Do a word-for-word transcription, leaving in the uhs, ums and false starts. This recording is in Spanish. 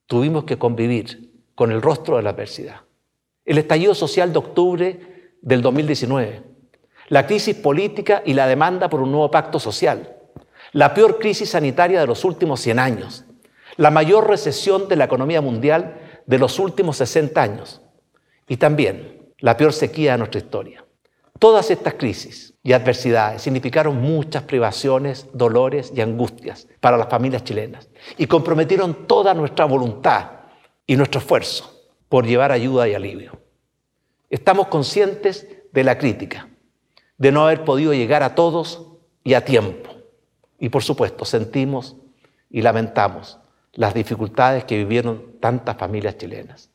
tuvimos que convivir con el rostro de la adversidad. El estallido social de octubre del dos mil diecinueve, la crisis política y la demanda por un nuevo pacto social, la peor crisis sanitaria de los últimos cien años, la mayor recesión de la economía mundial de los últimos sesenta años y también la peor sequía de nuestra historia. Todas estas crisis y adversidades significaron muchas privaciones, dolores y angustias para las familias chilenas y comprometieron toda nuestra voluntad y nuestro esfuerzo por llevar ayuda y alivio. Estamos conscientes de la crítica, de no haber podido llegar a todos y a tiempo. Y por supuesto sentimos y lamentamos las dificultades que vivieron tantas familias chilenas.